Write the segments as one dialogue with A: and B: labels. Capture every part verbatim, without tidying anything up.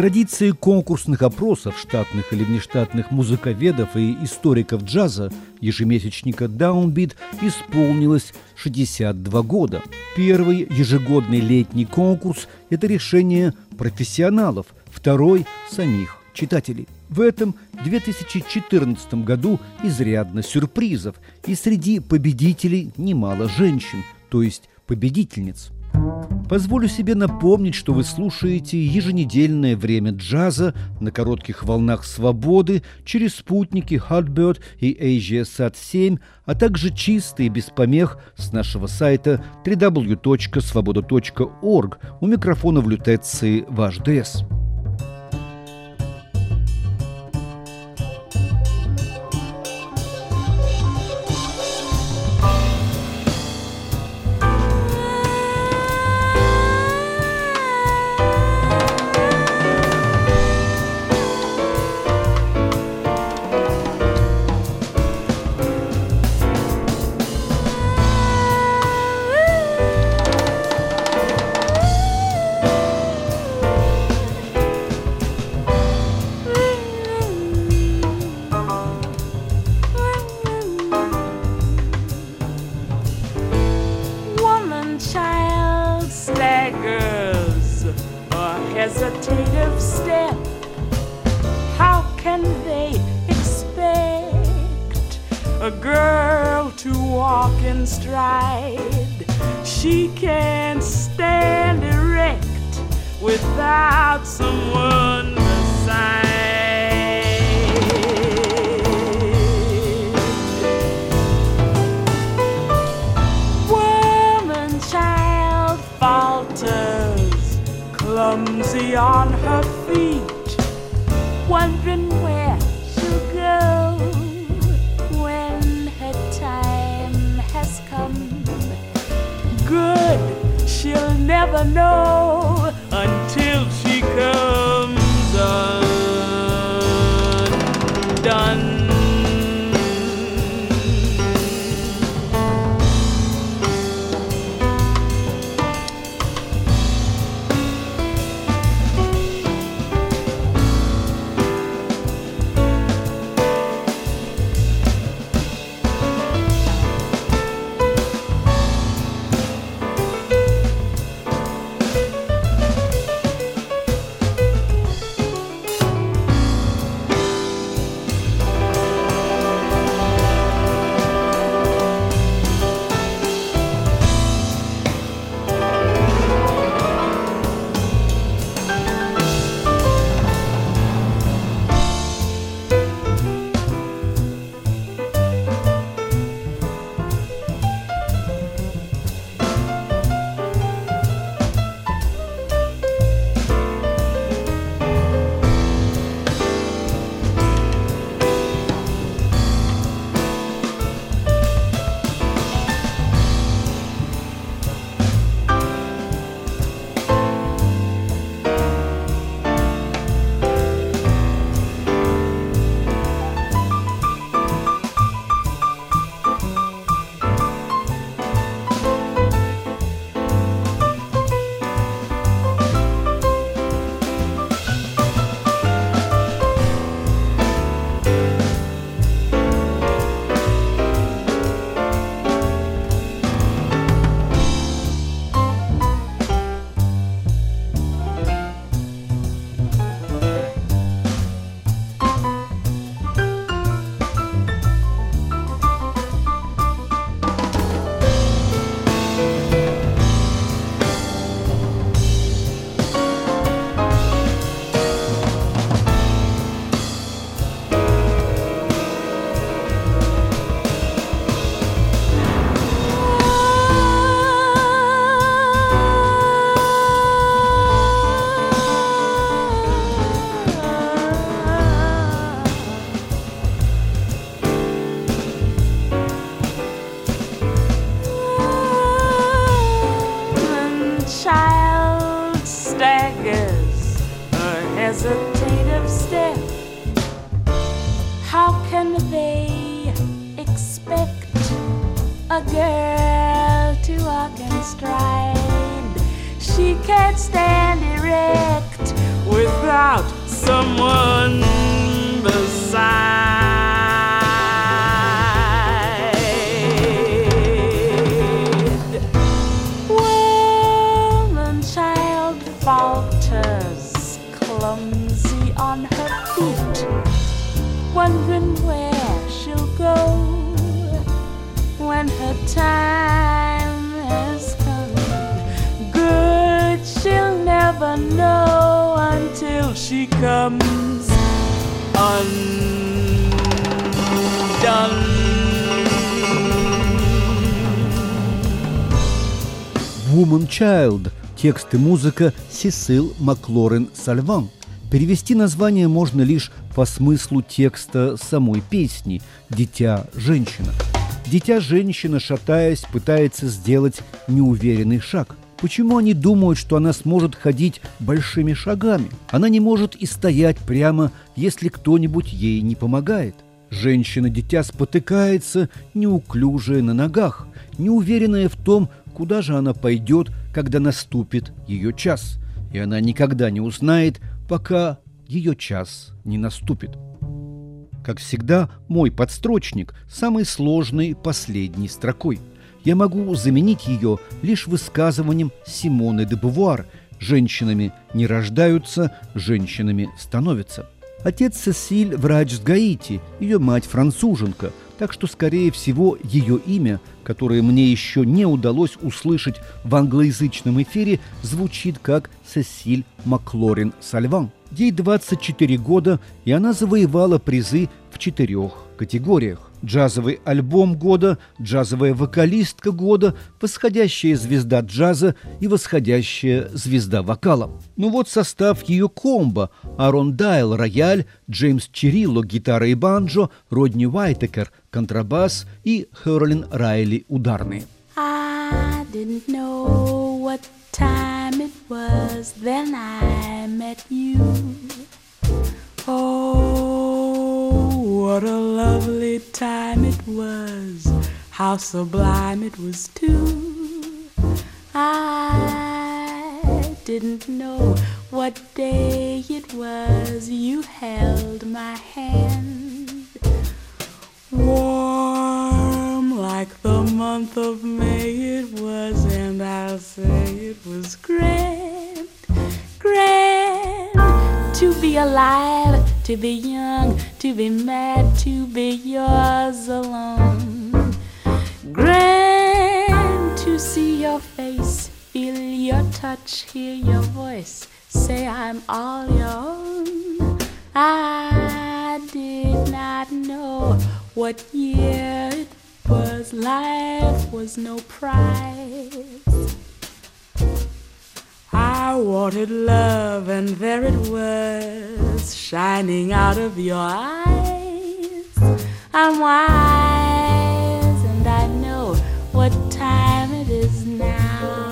A: традиции конкурсных опросов штатных или внештатных музыковедов и историков джаза ежемесячника Downbeat исполнилось шестьдесят два года. Первый ежегодный летний конкурс – это решение профессионалов, второй – самих читателей. В этом две тысячи четырнадцатом году изрядно сюрпризов, и среди победителей немало женщин, то есть победительниц. Позволю себе напомнить, что вы слушаете еженедельное время джаза на коротких волнах свободы через спутники Hotbird и AsiaSat семь, а также чисто и без помех с нашего сайта дабл ю дабл ю дабл ю точка свобода точка орг. У микрофона в лютеции ваш ДС.
B: Hesitative step. How can they expect a girl to walk in stride? She can't stand erect without someone beside. Woman, child falters, clumsy on her feet, wondering where she'll go when her time has come. Good, she'll never know until she comes undone. Hesitative step. How can they expect a girl to walk in stride? She can't stand erect without someone beside. Woman child falters, clumsy on her feet, wondering where she'll go when her time has come. Good she'll never know until she comes undone.
A: «Woman Child» – текст и музыка Сесиль Маклорен-Сальван. Перевести название можно лишь по смыслу текста самой песни «Дитя-женщина». Дитя-женщина, шатаясь, пытается сделать неуверенный шаг. Почему они думают, что она сможет ходить большими шагами? Она не может и стоять прямо, если кто-нибудь ей не помогает. Женщина-дитя спотыкается, неуклюжая на ногах, неуверенная в том, куда же она пойдет, когда наступит ее час. И она никогда не узнает, пока ее час не наступит. Как всегда, мой подстрочник самый сложный последней строкой. Я могу заменить ее лишь высказыванием Симоны де Бувуар: «Женщинами не рождаются, женщинами становятся». Отец Сесиль – врач с Гаити, ее мать – француженка, так что, скорее всего, ее имя, которое мне еще не удалось услышать в англоязычном эфире, звучит как Сесиль Маклорен-Сальван. Ей двадцать четыре года, и она завоевала призы в четырех категориях: джазовый альбом года, джазовая вокалистка года, восходящая звезда джаза и восходящая звезда вокала. Ну вот состав ее комбо: Аарон Дайл – рояль, Джеймс Чирилло – гитара и банджо, Родни Уайтекер – контрабас и Херлин Райли – ударные.
B: I didn't know what time it was, then I met you. Oh, what a lovely time it was, how sublime it was too. I didn't know what day it was, you held my hand. Warm like the month of May it was, and I'll say it was grand, grand. To be alive, to be young, to be mad, to be yours alone. Grand to see your face, feel your touch, hear your voice, say I'm all your own. I did not know what year it was, life was no prize. I wanted love, and there it was, shining out of your eyes. I'm wise, and I know what time it is now.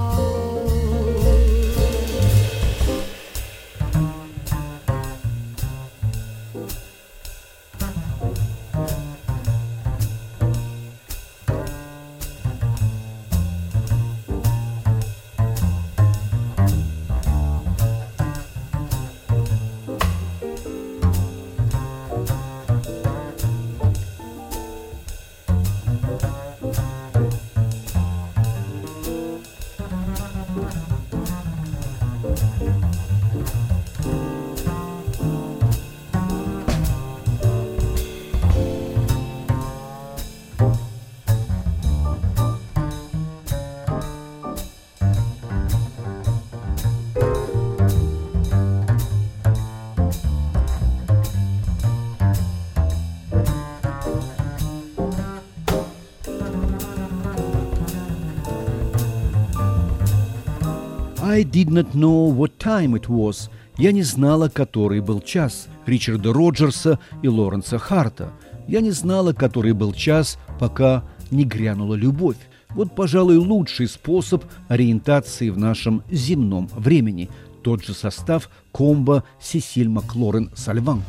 A: I did not know what time it was. Я не знала, который был час. Ричарда Роджерса и Лоренса Харта. Я не знала, который был час, пока не грянула любовь. Вот, пожалуй, лучший способ ориентации в нашем земном времени. Тот же состав комбо Сесиль Маклорен-Сальван.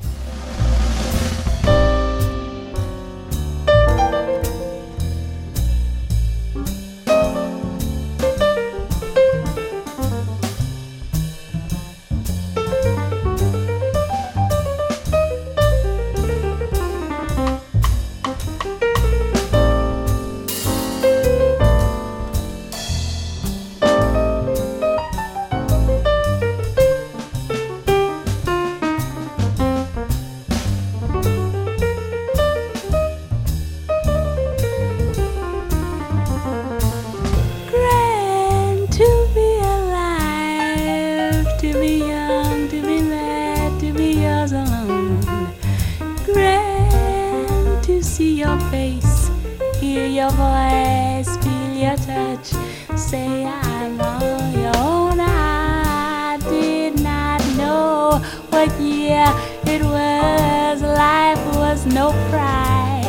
B: your voice, feel your touch, say I'm all your own. I did not know what year it was, life was no prize.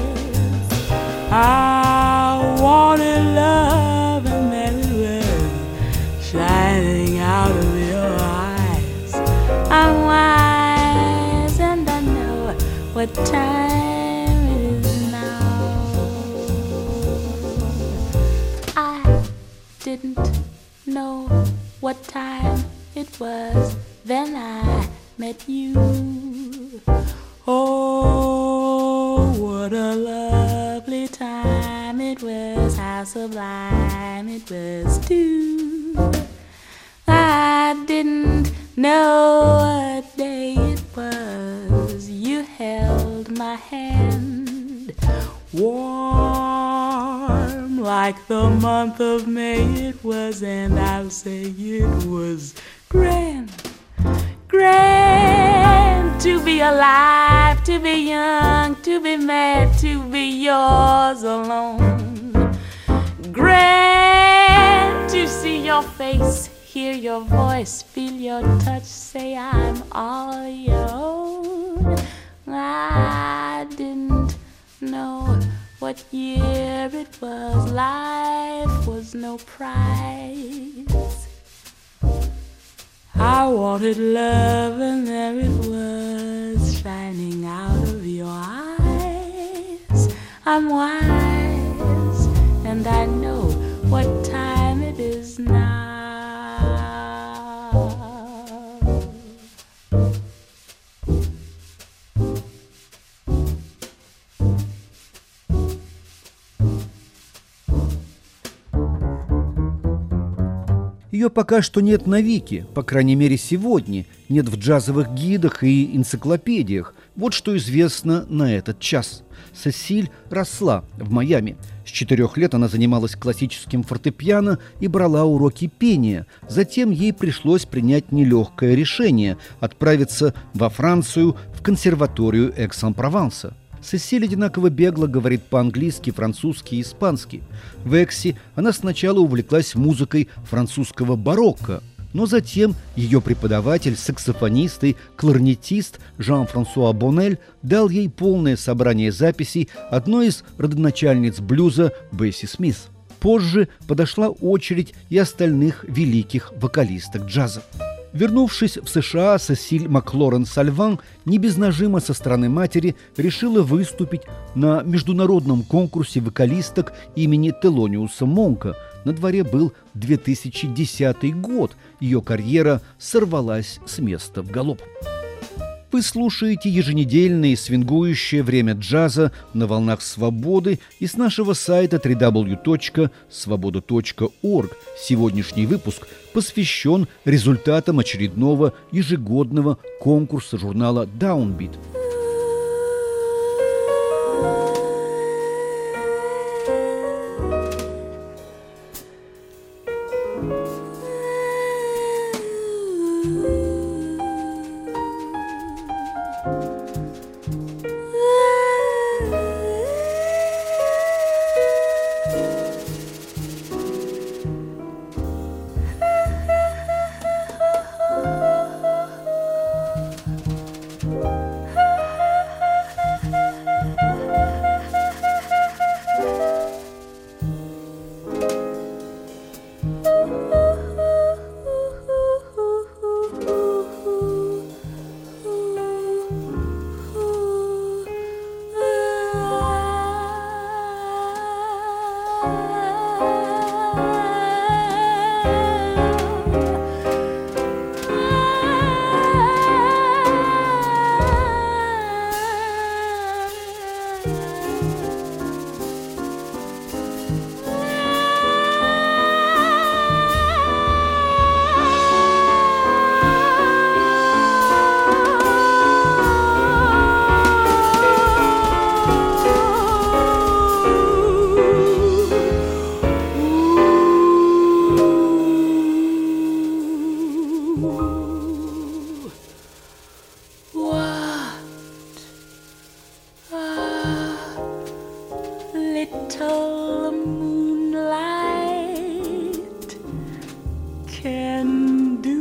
B: I wanted love and then it was shining out of your eyes. I'm wise and I know what time it is now. I didn't know what time it was, then I met you. Oh, what a lovely time it was, how sublime it was too. I didn't know what day it was, you held my hand, warm like the month of May it was, and I'll say it was grand, grand to be alive, to be young, to be mad, to be yours alone. Grand to see your face, hear your voice, feel your touch, say I'm all your own. I didn't know what year it was, life was no prize. I wanted love and there it was, shining out of your eyes. I'm wise and I know what time it is now.
A: Ее пока что нет на Вики, по крайней мере сегодня, нет в джазовых гидах и энциклопедиях. Вот что известно на этот час. Сесиль росла в Майами. С четырех лет она занималась классическим фортепиано и брала уроки пения. Затем ей пришлось принять нелегкое решение – отправиться во Францию в консерваторию Экс-эн-Прованса. Сесиль одинаково бегло говорит по-английски, французски и испански. В Эксе она сначала увлеклась музыкой французского барокко, но затем ее преподаватель, саксофонист и кларнетист Жан-Франсуа Боннель дал ей полное собрание записей одной из родоначальниц блюза Бесси Смит. Позже подошла очередь и остальных великих вокалисток джаза. Вернувшись в США, Сесиль Маклорен Сальван не без нажима со стороны матери решила выступить на международном конкурсе вокалисток имени Телониуса Монка. На дворе был две тысячи десятый год. Ее карьера сорвалась с места в галоп. Вы слушаете еженедельное свингующее время джаза на волнах свободы и с нашего сайта дабл ю дабл ю дабл ю точка свобода точка орг. Сегодняшний выпуск посвящен результатам очередного ежегодного конкурса журнала Downbeat.
B: little moonlight can do.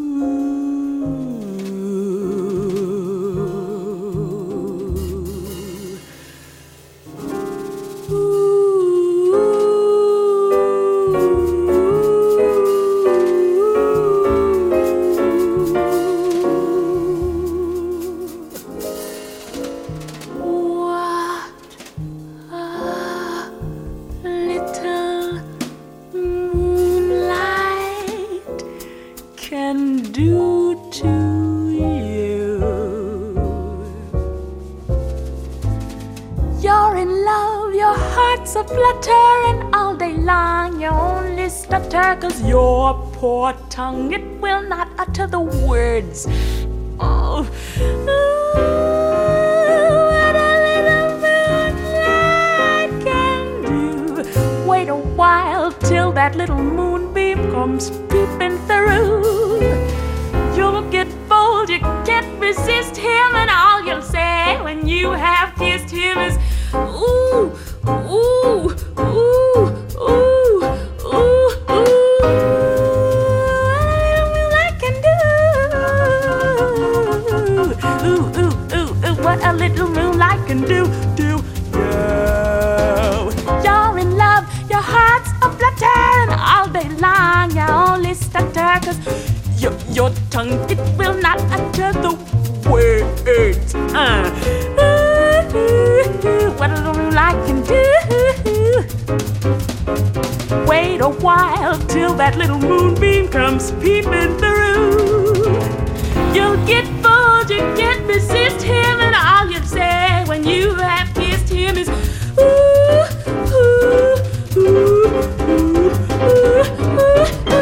B: A fluttering all day long, you only stutter 'cause your poor tongue, it will not utter the words. Oh, ooh, what a little moonlight can do. Wait a while till that little moonbeam comes peeping through. You'll get bold, you can't resist him, and all you'll say when you have kissed him is, ooh, ooh, ooh, ooh, ooh, ooh. What a little moonlight can do. Ooh, ooh, ooh, ooh. What a little moonlight can do, do, yeah. You're in love, your heart's a fluttering all day long. You only stutter 'cause your, your tongue, it will not utter the words. Uh. What a little moonlight can do. Wait a while till that little moonbeam comes peeping through. You'll get bold, you can't resist him, and all you say when you have kissed him is, ooh, ooh, ooh, ooh, ooh, ooh.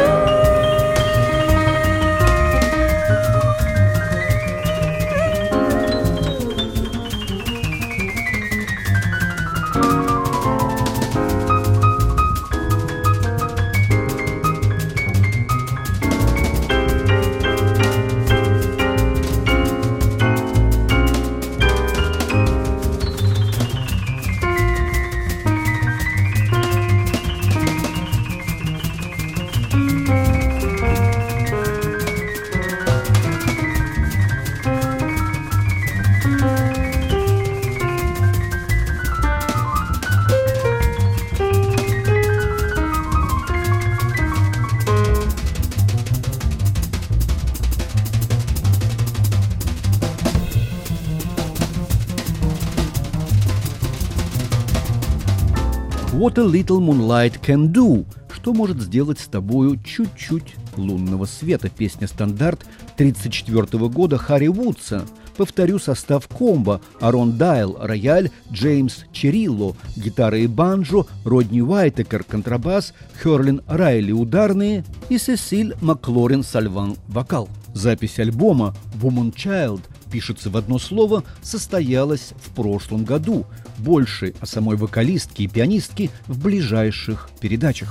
A: What a little moonlight can do. Что может сделать с тобою чуть-чуть лунного света? Песня-стандарт тридцать четвёртого года Харри Вудса. Повторю состав комбо: Арон Дайл – рояль, Джеймс Черилло – гитара и банджо, Родни Уайтекер – контрабас, Херлин Райли – ударные и Сесиль Маклорин Сальван – вокал. Запись альбома «Woman Child» пишется в одно слово, состоялась в прошлом году. Больше о самой вокалистке и пианистке в ближайших передачах.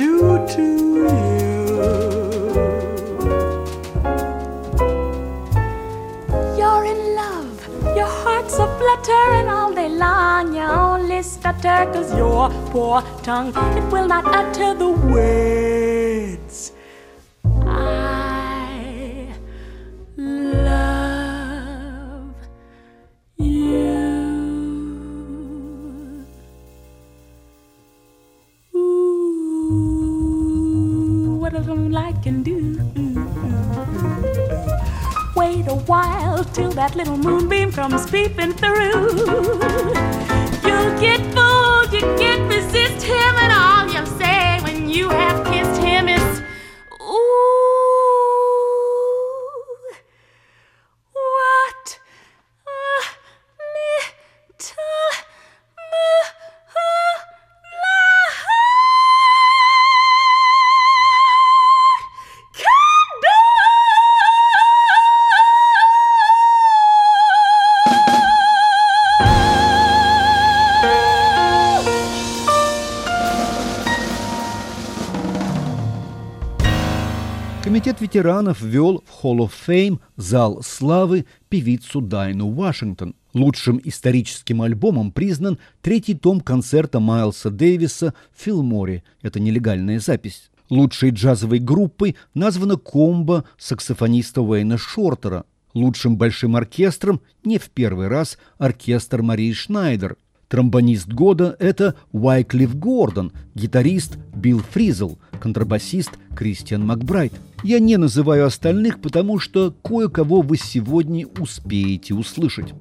B: do to you. You're in love, your heart's a flutter, and all day long you only stutter, 'cause your poor tongue, it will not utter the words I love you. Ooh, what a moonlight can do. Wait a while till that little moonbeam comes peeping through. You'll get fooled, you can't resist him, and all you'll say when you have kissed him is, ooh, what a little moonlight can do.
A: Комитет ветеранов ввел в Hall of Fame, зал славы, певицу Дайну Вашингтон. Лучшим историческим альбомом признан третий том концерта Майлса Дэвиса в Филлморе. Это нелегальная запись. Лучшей джазовой группой названа комбо саксофониста Уэйна Шортера. Лучшим большим оркестром не в первый раз оркестр Марии Шнайдер. Тромбонист года – это Уайклифф Гордон, гитарист Билл Фризел, контрабасист Кристиан Макбрайт. Я не называю остальных, потому что кое-кого вы сегодня успеете услышать.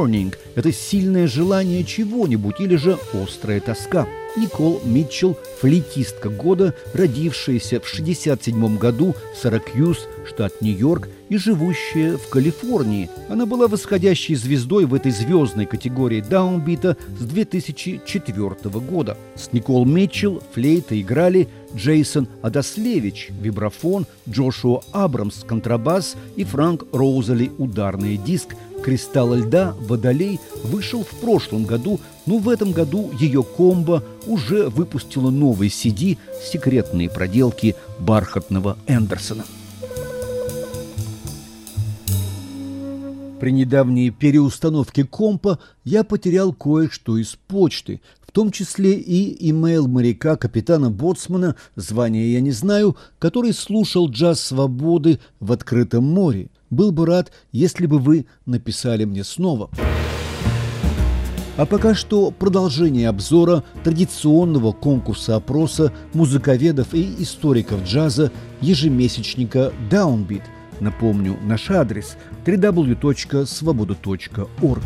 A: yearning – это сильное желание чего-нибудь или же острая тоска. Никол Митчелл – флейтистка года, родившаяся в шестьдесят седьмом году в Сиракьюз, штат Нью-Йорк, и живущая в Калифорнии. Она была восходящей звездой в этой звездной категории даунбита с две тысячи четвёртого года. С Никол Митчелл флейты играли Джейсон Адаслевич – вибрафон, Джошуа Абрамс – контрабас и Франк Роузали – ударный диск. «Кристалл льда» «Водолей» вышел в прошлом году, но в этом году ее комбо уже выпустила новый си ди «Секретные проделки бархатного Эндерсона». При недавней переустановке компа я потерял кое-что из почты, в том числе и имейл моряка капитана Боцмана, звания я не знаю, который слушал джаз свободы в открытом море. Был бы рад, если бы вы написали мне снова. А пока что продолжение обзора традиционного конкурса-опроса музыковедов и историков джаза ежемесячника «Даунбит». Напомню, наш адрес – дабл ю дабл ю дабл ю точка свобода точка орг.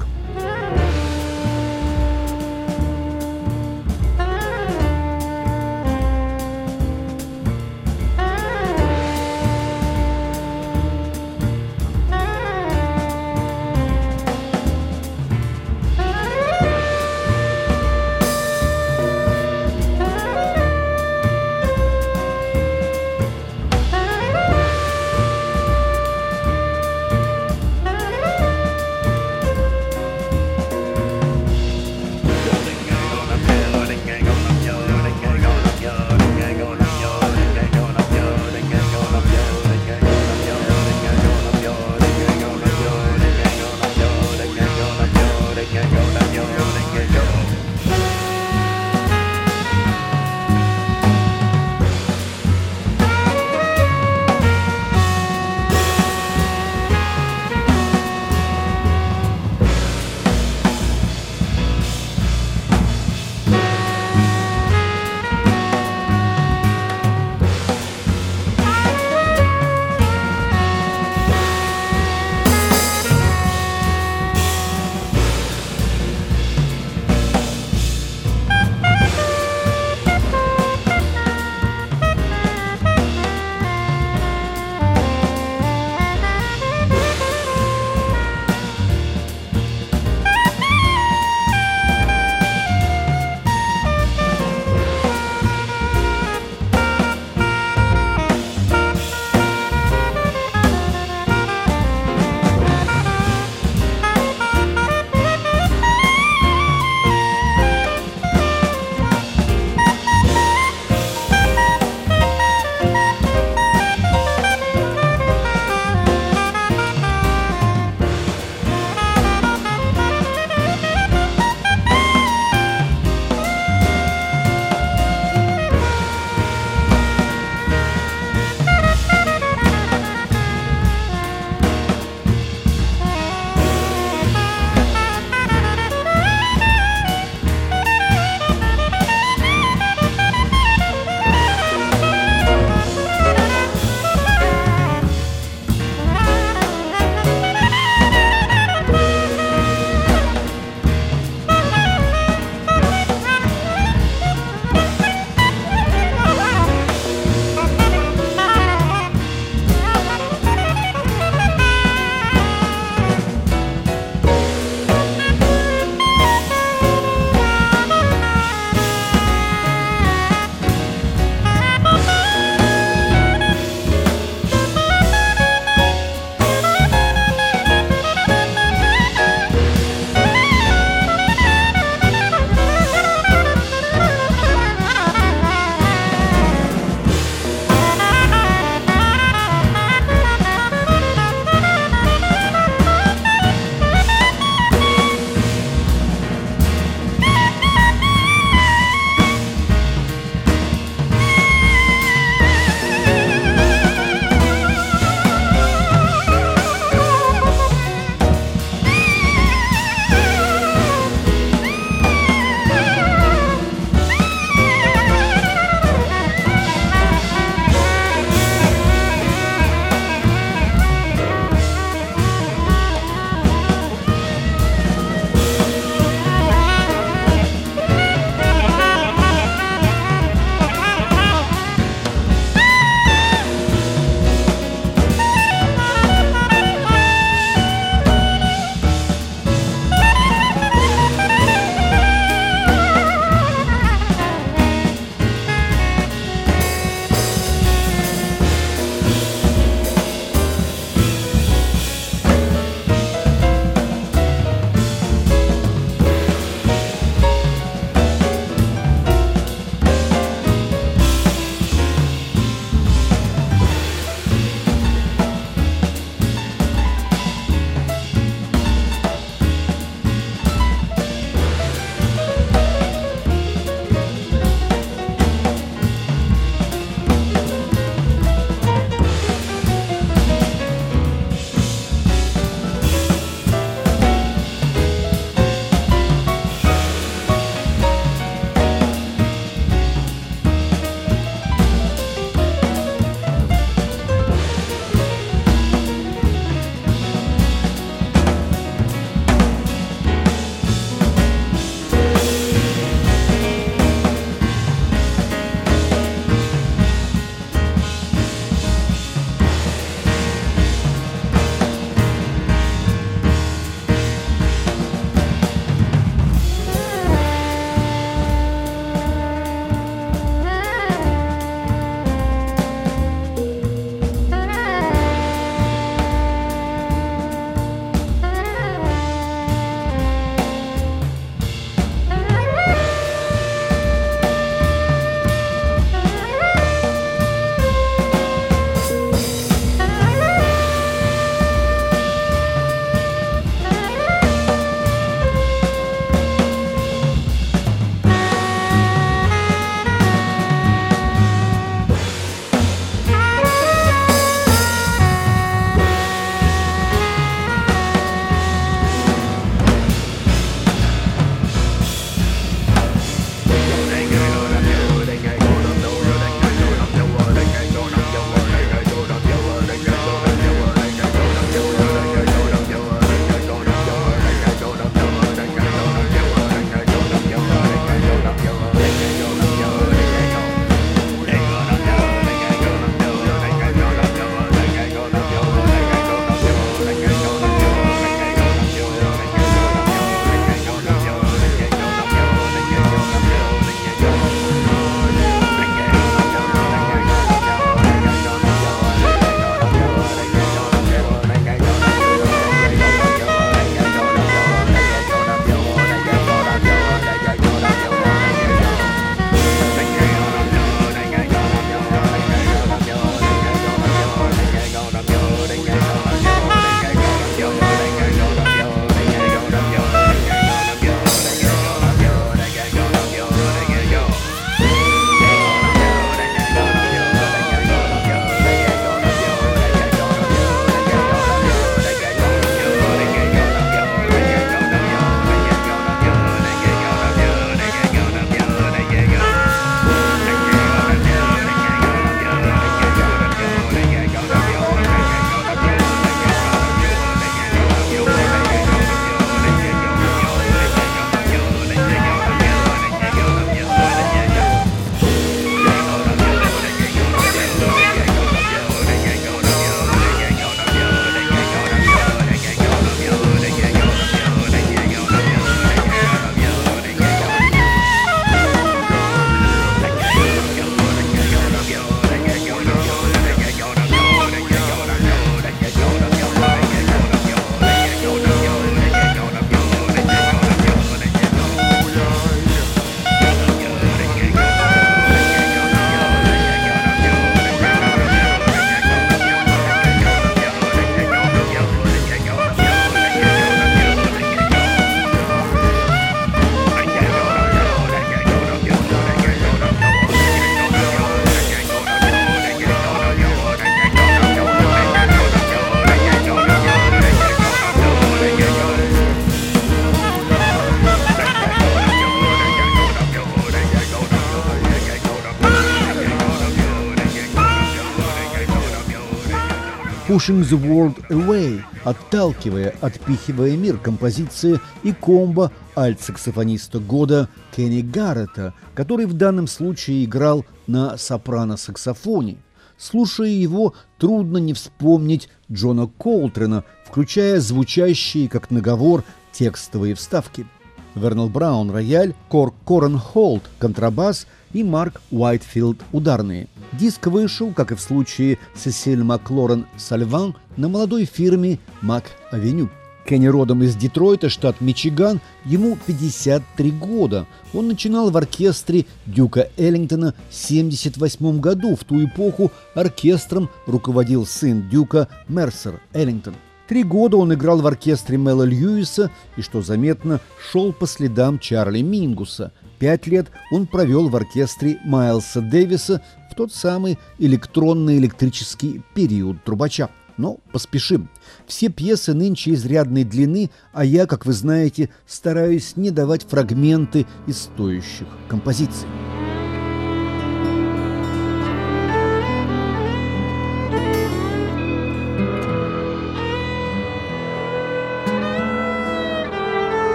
A: Pushing the World Away, отталкивая, отпихивая мир, композиция и комбо альт-саксофониста года Кенни Гаррета, который в данном случае играл на сопрано-саксофоне. Слушая его, трудно не вспомнить Джона Колтрена, включая звучащие, как наговор, текстовые вставки. Вернел Браун – рояль, Корк Корен Холт – контрабас и Марк Уайтфилд – ударные. Диск вышел, как и в случае Сесиль Маклорен Сальван, на молодой фирме Mac Avenue. Кенни родом из Детройта, штат Мичиган, ему пятьдесят три года. Он начинал в оркестре Дюка Эллингтона в семьдесят восьмом году. В ту эпоху оркестром руководил сын Дюка Мерсер Эллингтон. Три года он играл в оркестре Мэла Льюиса и, что заметно, шел по следам Чарли Мингуса. Пять лет он провел в оркестре Майлса Дэвиса в тот самый электронно-электрический период трубача. Но поспешим. Все пьесы нынче изрядной длины, а я, как вы знаете, стараюсь не давать фрагменты из стоящих композиций.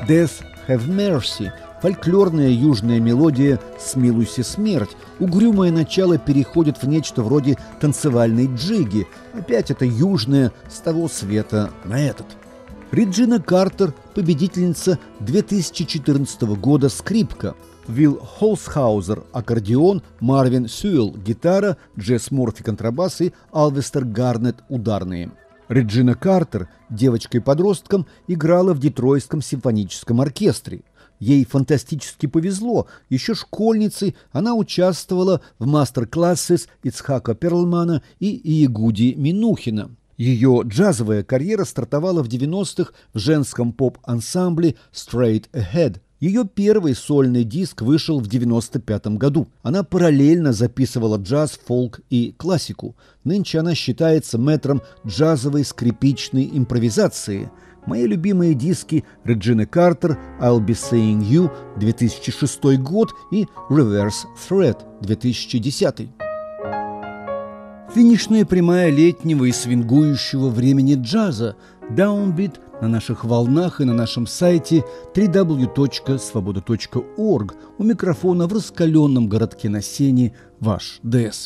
A: «Death Have Mercy», фольклорная южная мелодия «Смилуйся, смерть». Угрюмое начало переходит в нечто вроде танцевальной джиги. Опять это южное с того света на этот. Реджина Картер, победительница две тысячи четырнадцатого года, скрипка. Вилл Холсхаузер, аккордеон, Марвин Сюэлл, гитара, Джесс Морфи, контрабас и Алвестер Гарнетт, ударные. Реджина Картер, девочкой-подростком, играла в Детройтском симфоническом оркестре. Ей фантастически повезло. Еще школьницей она участвовала в мастер-классах Ицхака Перлмана и Иегуди Минухина. Ее джазовая карьера стартовала в девяностых в женском поп-ансамбле Straight Ahead. Ее первый сольный диск вышел в девяносто пятом году. Она параллельно записывала джаз, фолк и классику. Нынче она считается мэтром джазовой скрипичной импровизации. Мои любимые диски Реджины Картер «I'll be seeing you» две тысячи шестой год и «Reverse Thread» две тысячи десятый. Финишная прямая летнего и свингующего времени джаза. Downbeat на наших волнах и на нашем сайте дабл ю дабл ю дабл ю точка свобода точка орг. У микрофона в раскаленном городке на Сене ваш ДС.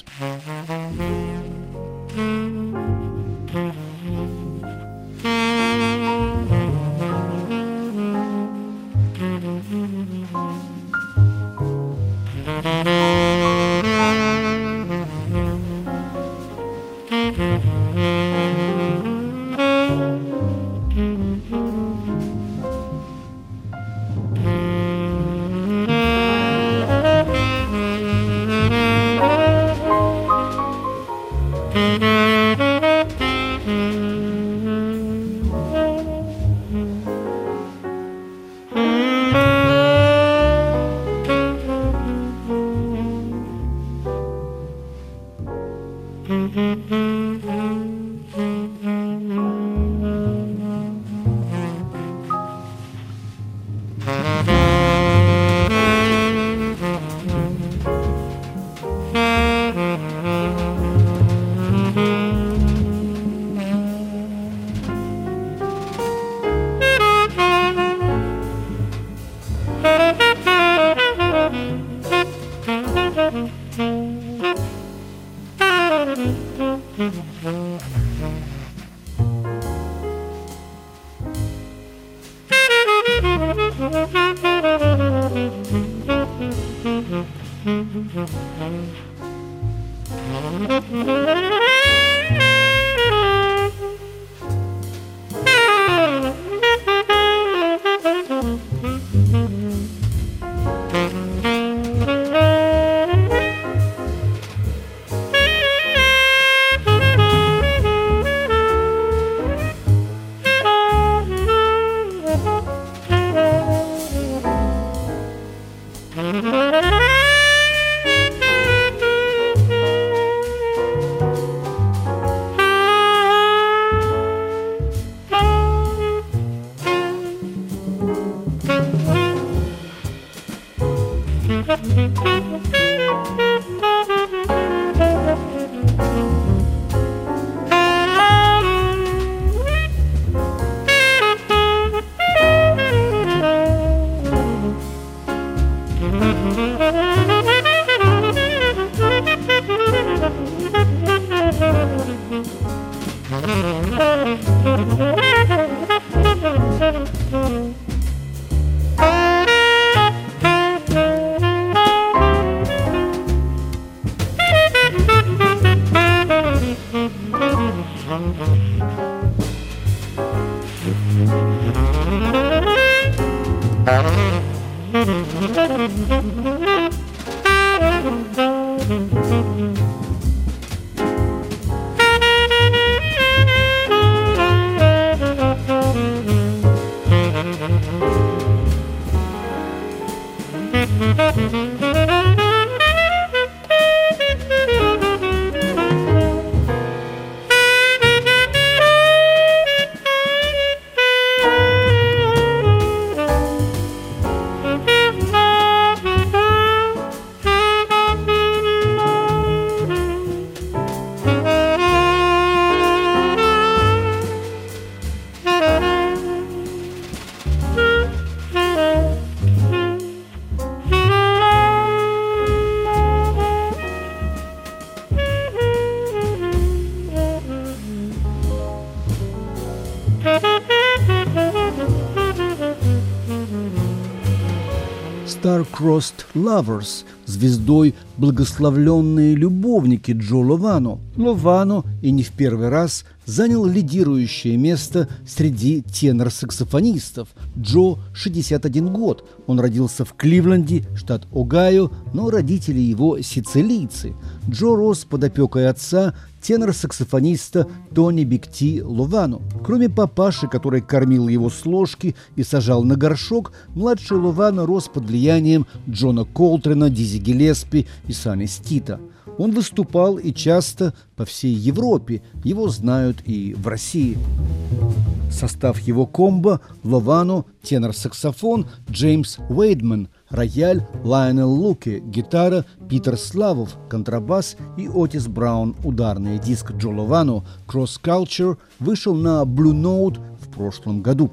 A: Crossed Lovers, звездой «Благословленные любовники» Джо Ловано. Ловано и не в первый раз занял лидирующее место среди тенор-саксофонистов. Джо шестьдесят один год. Он родился в Кливленде, штат Огайо, но родители его сицилийцы. Джо рос под опекой отца, тенор-саксофониста Тони Биг Ти Ловано. Кроме папаши, который кормил его с ложки и сажал на горшок, младший Ловано рос под влиянием Джона Колтрена, Дизи Гиллеспи и Санни Стита. Он выступал и часто по всей Европе, его знают и в России. Состав его комбо – Ловано, тенор-саксофон, Джеймс Уэйдман, рояль, Лайонел Луке, гитара, Питер Славов, контрабас и Отис Браун. Ударный диск Джо Ловано «Cross Culture» вышел на Blue Note в прошлом году.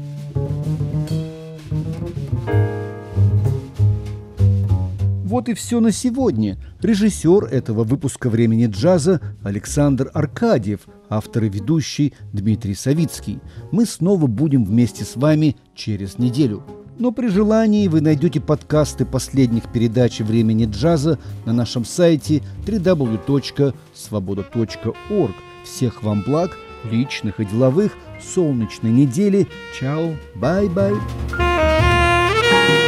A: Вот и все на сегодня. Режиссер этого выпуска «Времени джаза» Александр Аркадьев, автор и ведущий Дмитрий Савицкий. Мы снова будем вместе с вами через неделю. Но при желании вы найдете подкасты последних передач «Времени джаза» на нашем сайте дабл ю дабл ю дабл ю точка свобода точка орг. Всех вам благ, личных и деловых, солнечной недели. Чао, бай-бай.